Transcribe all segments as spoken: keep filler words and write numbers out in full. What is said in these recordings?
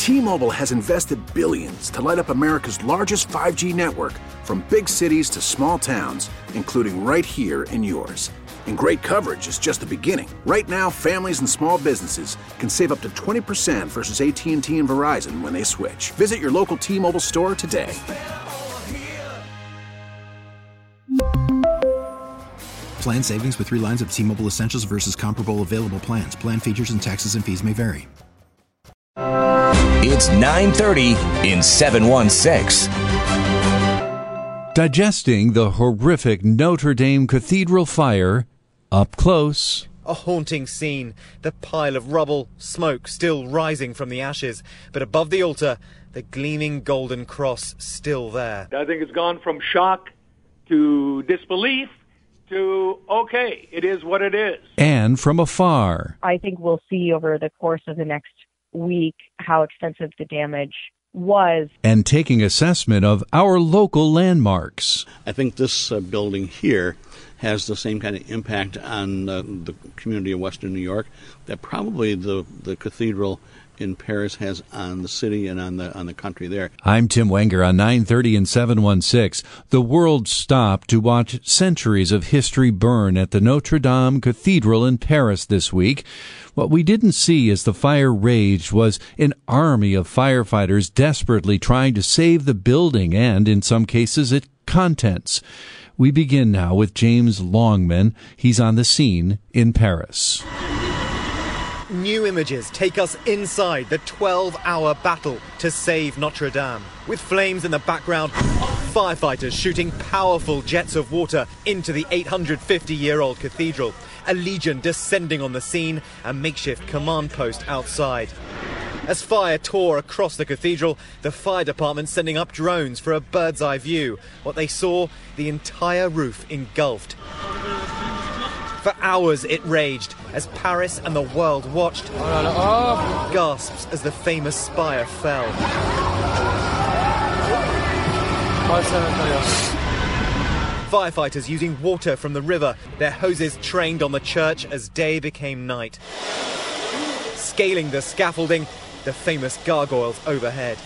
T-Mobile has invested billions to light up America's largest five G network, from big cities to small towns, including right here in yours. And great coverage is just the beginning. Right now, families and small businesses can save up to twenty percent versus A T and T and Verizon when they switch. Visit your local T-Mobile store today. Plan savings with three lines of T-Mobile Essentials versus comparable available plans. Plan features and taxes and fees may vary. It's nine thirty in seven one six. Digesting the horrific Notre Dame Cathedral fire up close. A haunting scene. The pile of rubble, smoke still rising from the ashes. But above the altar, the gleaming golden cross still there. I think it's gone from shock to disbelief to, okay, it is what it is. And from afar. I think we'll see over the course of the next week how extensive the damage was. And taking assessment of our local landmarks. I think this uh, building here has the same kind of impact on uh, the community of Western New York that probably the, the cathedral in Paris has on the city and on the on the country there. I'm Tim Wenger on nine thirty and seven one six. The world stopped to watch centuries of history burn at the Notre Dame Cathedral in Paris this week. What we didn't see as the fire raged was an army of firefighters desperately trying to save the building and, in some cases, its contents. We begin now with James Longman. He's on the scene in Paris. New images take us inside the twelve-hour battle to save Notre Dame. With flames in the background, firefighters shooting powerful jets of water into the eight hundred fifty-year-old cathedral. A legion descending on the scene, a makeshift command post outside. As fire tore across the cathedral, the fire department sending up drones for a bird's-eye view. What they saw, the entire roof engulfed. For hours it raged as Paris and the world watched. Gasps as the famous spire fell. Firefighters using water from the river, their hoses trained on the church as day became night. Scaling the scaffolding, the famous gargoyles overhead.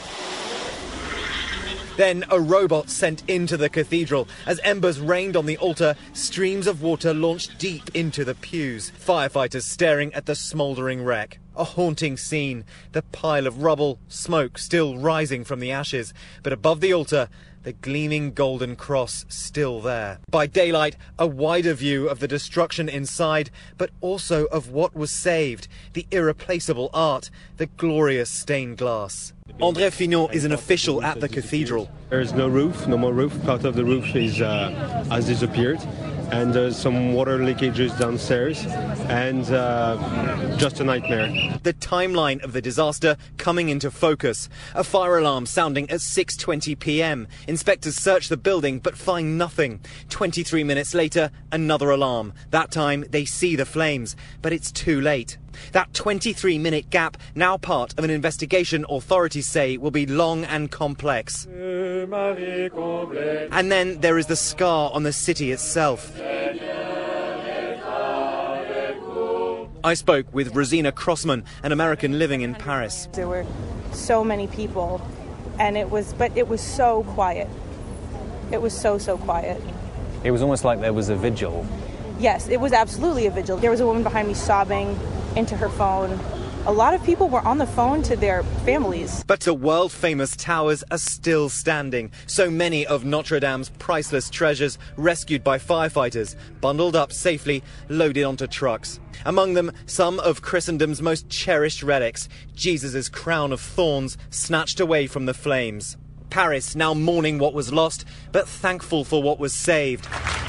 Then a robot sent into the cathedral. As embers rained on the altar, streams of water launched deep into the pews. Firefighters staring at the smouldering wreck. A haunting scene. The pile of rubble, smoke still rising from the ashes. But above the altar, the gleaming golden cross still there. By daylight, a wider view of the destruction inside, but also of what was saved. The irreplaceable art, the glorious stained glass. André Finot is an official at the cathedral. There is no roof, no more roof. Part of the roof is uh, has disappeared, and there's some water leakages downstairs, and uh, just a nightmare. The timeline of the disaster coming into focus. A fire alarm sounding at six twenty p.m. Inspectors search the building but find nothing. twenty-three minutes later, another alarm. That time they see the flames, but it's too late. That twenty-three minute gap, now part of an investigation authorities say will be long and complex. And then there is the scar on the city itself. I spoke with Rosina Crossman, an American living in Paris. There were so many people, and it was, but it was so quiet. It was so, so quiet. It was almost like there was a vigil. Yes, it was absolutely a vigil. There was a woman behind me sobbing into her phone. A lot of people were on the phone to their families. But the world-famous towers are still standing. So many of Notre Dame's priceless treasures rescued by firefighters, bundled up safely, loaded onto trucks. Among them, some of Christendom's most cherished relics, Jesus' crown of thorns snatched away from the flames. Paris now mourning what was lost, but thankful for what was saved.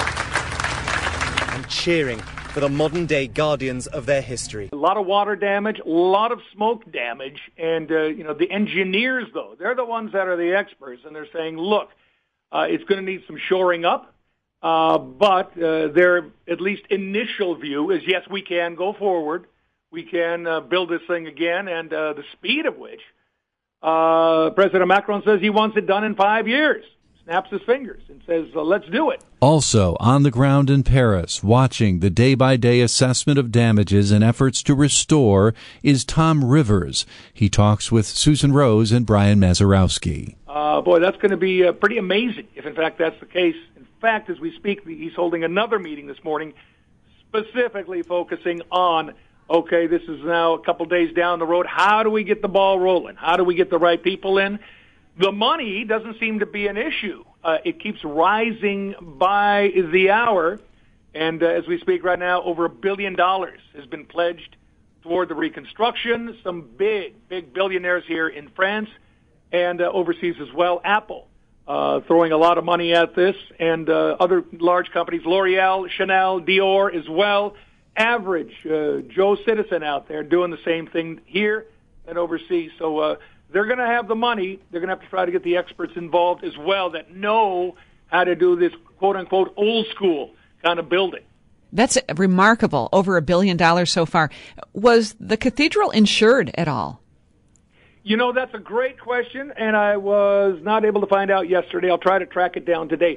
And cheering for the modern-day guardians of their history. A lot of water damage, a lot of smoke damage, and, uh, you know, the engineers, though, they're the ones that are the experts, and they're saying, look, uh, it's going to need some shoring up, uh, but uh, their at least initial view is, yes, we can go forward, we can uh, build this thing again, and uh, the speed of which uh, President Macron says he wants it done in five years. snaps his fingers and says, uh, let's do it. Also on the ground in Paris, watching the day-by-day assessment of damages and efforts to restore, is Tom Rivers. He talks with Susan Rose and Brian Mazurowski. Uh, boy, that's going to be uh, pretty amazing if, in fact, that's the case. In fact, as we speak, he's holding another meeting this morning specifically focusing on, okay, this is now a couple days down the road. How do we get the ball rolling? How do we get the right people in? The money doesn't seem to be an issue. Uh, it keeps rising by the hour. And uh, as we speak right now, over a billion dollars has been pledged toward the reconstruction. Some big, big billionaires here in France and uh, overseas as well. Apple uh, throwing a lot of money at this, and uh, other large companies, L'Oreal, Chanel, Dior as well. Average uh, Joe citizen out there doing the same thing here and overseas. So uh, they're going to have the money. They're going to have to try to get the experts involved as well that know how to do this quote-unquote old school kind of building. That's remarkable. Over a billion dollars so far. Was the cathedral insured at all? You know, that's a great question, and I was not able to find out yesterday. I'll try to track it down today.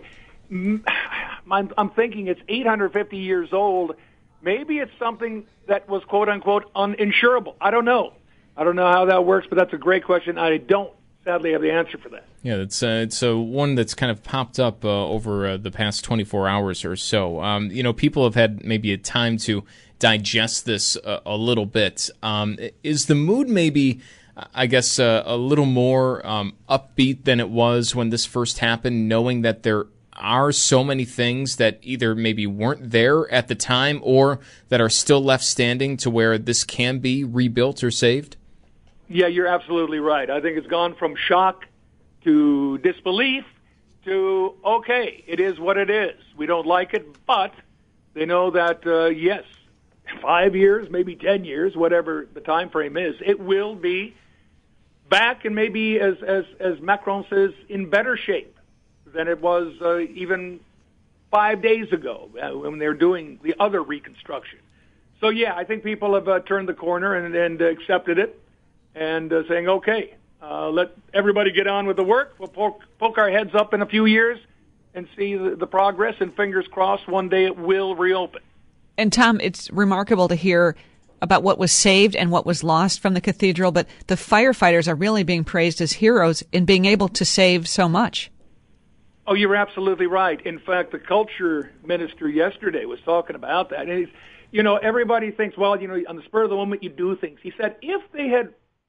I'm thinking it's eight hundred fifty years old. Maybe it's something that was quote-unquote uninsurable. I don't know. I don't know how that works, but that's a great question. I don't, sadly, have the answer for that. Yeah, it's uh, it's uh, one that's kind of popped up uh, over uh, the past twenty-four hours or so. Um, you know, people have had maybe a time to digest this uh, a little bit. Um, is the mood maybe, I guess, uh, a little more um, upbeat than it was when this first happened, knowing that there are so many things that either maybe weren't there at the time or that are still left standing to where this can be rebuilt or saved? Yeah, you're absolutely right. I think it's gone from shock to disbelief to, okay, it is what it is. We don't like it, but they know that, uh, yes, five years, maybe ten years, whatever the time frame is, it will be back and maybe, as, as, as Macron says, in better shape than it was uh, even five days ago uh, when they were doing the other reconstruction. So, yeah, I think people have uh, turned the corner and, and uh, accepted it and uh, saying, okay, uh, let everybody get on with the work. We'll poke, poke our heads up in a few years and see the, the progress, and fingers crossed one day it will reopen. And, Tom, it's remarkable to hear about what was saved and what was lost from the cathedral, but the firefighters are really being praised as heroes in being able to save so much. Oh, you're absolutely right. In fact, the culture minister yesterday was talking about that. And he's, you know, everybody thinks, well, you know, on the spur of the moment you do things. He said if they had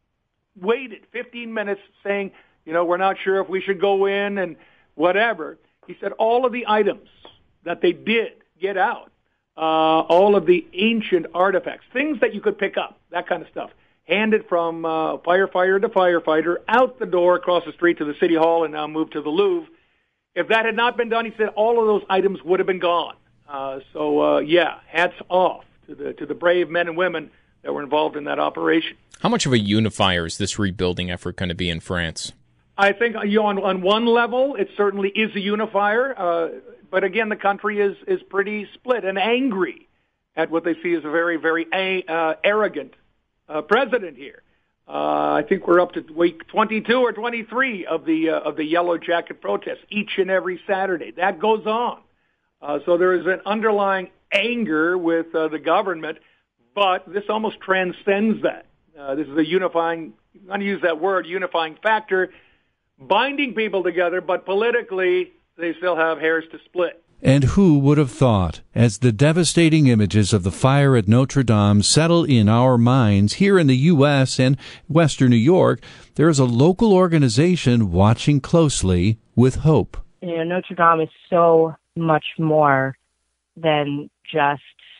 waited fifteen minutes saying, you know, we're not sure if we should go in and whatever, he said all of the items that they did get out, uh, all of the ancient artifacts, things that you could pick up, that kind of stuff, handed from uh, firefighter to firefighter out the door across the street to the City Hall and now moved to the Louvre. If that had not been done, he said all of those items would have been gone. Uh, so, uh, yeah, hats off to the to the brave men and women that were involved in that operation. How much of a unifier is this rebuilding effort going to be in France? I think you know, on, on one level, it certainly is a unifier. Uh, but again, the country is, is pretty split and angry at what they see as a very, very a, uh, arrogant uh, president here. Uh, I think we're up to week twenty-two or twenty-three of the uh, of the Yellow Jacket protests each and every Saturday. That goes on. Uh, so there is an underlying anger with uh, the government, but this almost transcends that. Uh, this is a unifying, I'm going to use that word, unifying factor, binding people together, but politically they still have hairs to split. And who would have thought, as the devastating images of the fire at Notre Dame settle in our minds here in the U S and Western New York, there is a local organization watching closely with hope. You know, Notre Dame is so much more than just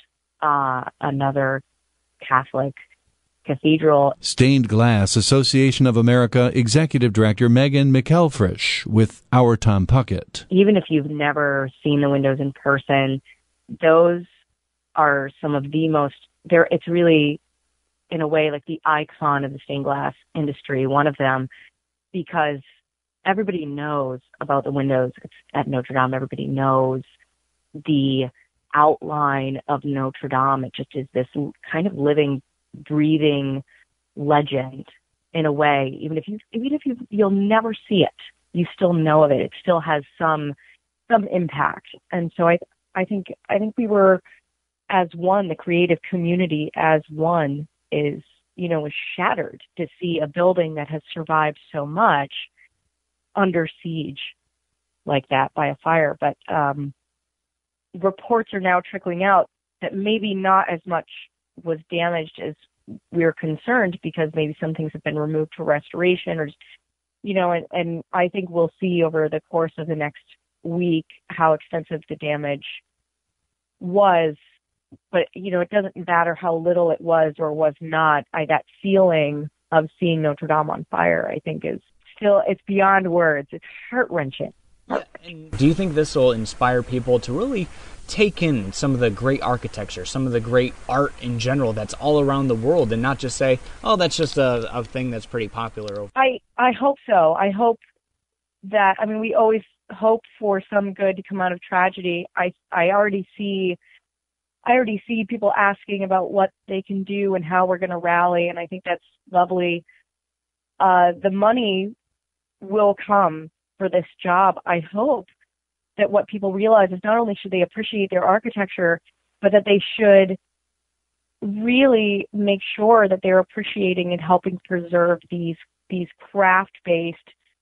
uh, another Catholic cathedral. Stained Glass Association of America Executive Director Megan McElfresh with our Tom Puckett. Even if you've never seen the windows in person, those are some of the most, they're, it's really, in a way, like the icon of the stained glass industry, one of them, because everybody knows about the windows at Notre Dame. Everybody knows the outline of Notre Dame. It just is this kind of living, breathing legend in a way. Even if you, even if you, you'll never see it, you still know of it. It still has some some impact. And so I I think I think we were as one, the creative community as one is, you know, was shattered to see a building that has survived so much under siege like that by a fire. But um, reports are now trickling out that maybe not as much was damaged as we're concerned, because maybe some things have been removed for restoration, or, you know, and, and I think we'll see over the course of the next week how extensive the damage was. But, you know, it doesn't matter how little it was or was not. I, that feeling of seeing Notre Dame on fire, I think, is still, it's beyond words. It's heart-wrenching. heart-wrenching. Do you think this will inspire people to really take in some of the great architecture, some of the great art in general that's all around the world, and not just say, oh, that's just a, a thing that's pretty popular? I, I hope so. I hope that, I mean, we always hope for some good to come out of tragedy. I, I already see I already see people asking about what they can do and how we're going to rally, and I think that's lovely. Uh, the money will come for this job. I hope that what people realize is not only should they appreciate their architecture, but that they should really make sure that they're appreciating and helping preserve these these craft-based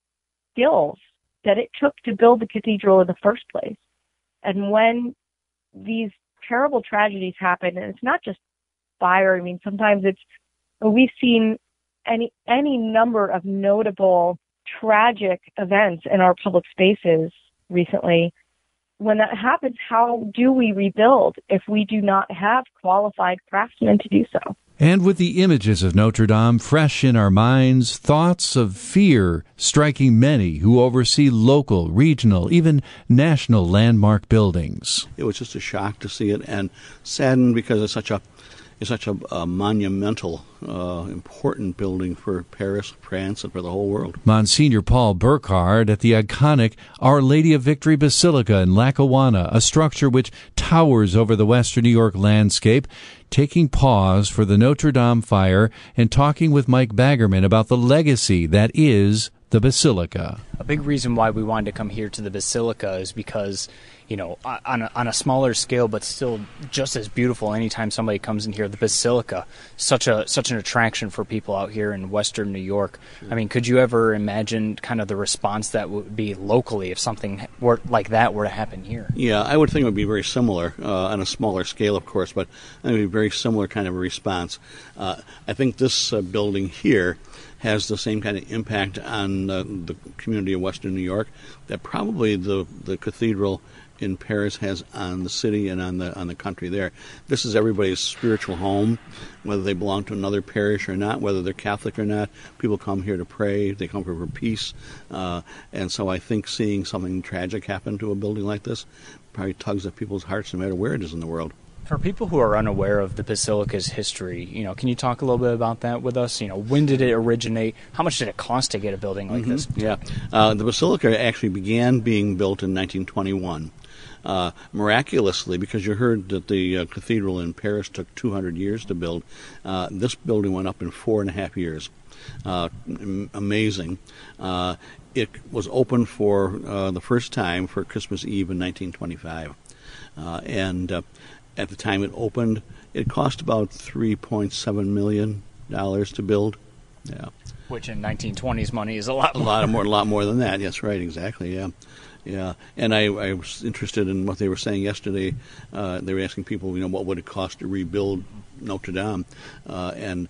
skills that it took to build the cathedral in the first place. And when these terrible tragedies happen, and it's not just fire. I mean, sometimes it's, we've seen any any number of notable tragic events in our public spaces recently. When that happens, how do we rebuild if we do not have qualified craftsmen to do so? And with the images of Notre Dame fresh in our minds, thoughts of fear striking many who oversee local, regional, even national landmark buildings. It was just a shock to see it, and saddened because it's such a it's such a, a monumental, uh, important building for Paris, France, and for the whole world. Monsignor Paul Burkhardt at the iconic Our Lady of Victory Basilica in Lackawanna, a structure which towers over the western New York landscape, taking pause for the Notre Dame fire and talking with Mike Baggerman about the legacy that is the Basilica. A big reason why we wanted to come here to the Basilica is because, you know, on a, on a smaller scale, but still just as beautiful anytime somebody comes in here, the Basilica, such a such an attraction for people out here in western New York. I mean, could you ever imagine kind of the response that would be locally if something were, like that were to happen here? Yeah, I would think it would be very similar, uh, on a smaller scale, of course, but it would be a very similar kind of a response. Uh, I think this uh, building here has the same kind of impact on uh, the community of western New York that probably the, the cathedral in Paris has on the city and on the on the country there. This is everybody's spiritual home, whether they belong to another parish or not, whether they're Catholic or not. People come here to pray, they come here for peace, uh, and so I think seeing something tragic happen to a building like this probably tugs at people's hearts no matter where it is in the world. For people who are unaware of the Basilica's history, you know, can you talk a little bit about that with us? You know, when did it originate? How much did it cost to get a building like mm-hmm. this? Yeah, uh, the Basilica actually began being built in nineteen twenty-one. Uh, miraculously, because you heard that the uh, cathedral in Paris took two hundred years to build, uh, this building went up in four and a half years. Uh, amazing. Uh, it was opened for uh, the first time for Christmas Eve in nineteen twenty-five. Uh, and uh, at the time it opened, it cost about three point seven million dollars to build. Yeah. Which in nineteen twenties money is a lot more. A lot more, a lot more than that. Yes, right, exactly, yeah. Yeah, and I, I was interested in what they were saying yesterday. Uh, they were asking people, you know, what would it cost to rebuild Notre Dame? Uh, and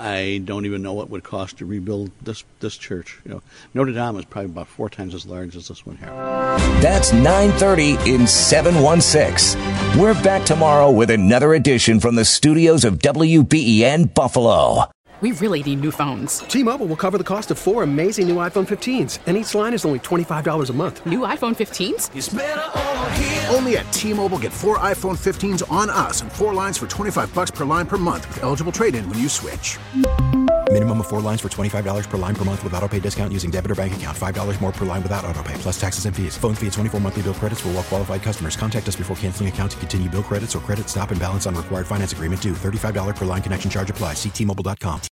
I don't even know what it would cost to rebuild this this church. You know, Notre Dame is probably about four times as large as this one here. That's nine thirty in seven one six. We're back tomorrow with another edition from the studios of W B E N Buffalo. We really need new phones. T-Mobile will cover the cost of four amazing new iPhone fifteens, and each line is only twenty-five dollars a month. New iPhone fifteens? It's better over here. Only at T-Mobile, get four iPhone fifteens on us and four lines for twenty-five dollars per line per month with eligible trade-in when you switch. Minimum of four lines for twenty-five dollars per line per month with autopay discount using debit or bank account. five dollars more per line without autopay, plus taxes and fees. Phone fee at twenty-four monthly bill credits for well-qualified customers. Contact us before canceling account to continue bill credits or credit stop and balance on required finance agreement due. thirty-five dollars per line connection charge applies. See T Mobile dot com.